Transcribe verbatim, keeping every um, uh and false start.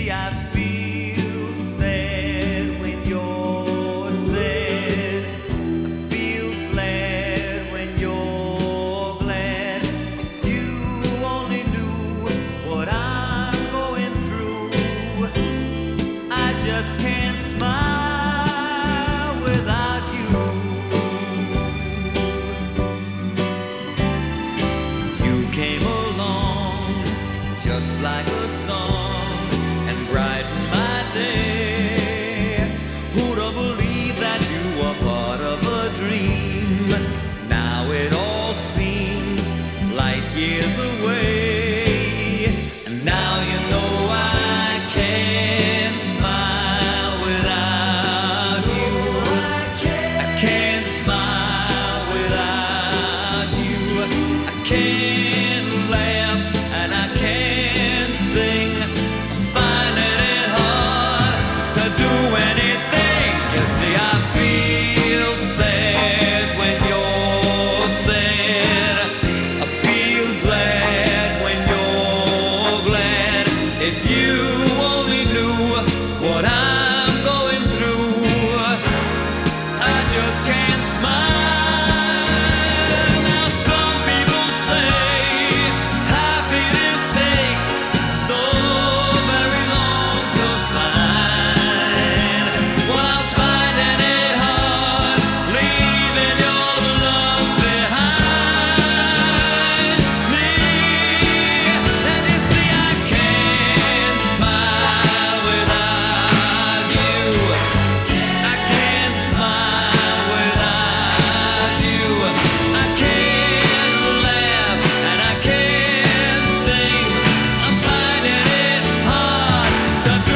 see, I feel sad when you're sad. I feel glad when you're glad. If you only knew what I'm going through, I just can't smile without you. You came along just like a song and brightened my day. Who'd have believed that you were part of a dream? Now it all seems light years away, and now you know I can't smile without you. I can't smile without you. I can't laugh and I can't sing. I'm finding it hard to do anything. You see, I feel sad when you're sad. I feel glad when you're glad. If you only knew what I'm going through, I just can't smile. Now some people say happiness takes so very long to find. Well, I'm finding it hard leaving your love behind me. And you see, I can't smile without you. I can't smile without you. I can't laugh and I can't sing. I'm finding it hard to do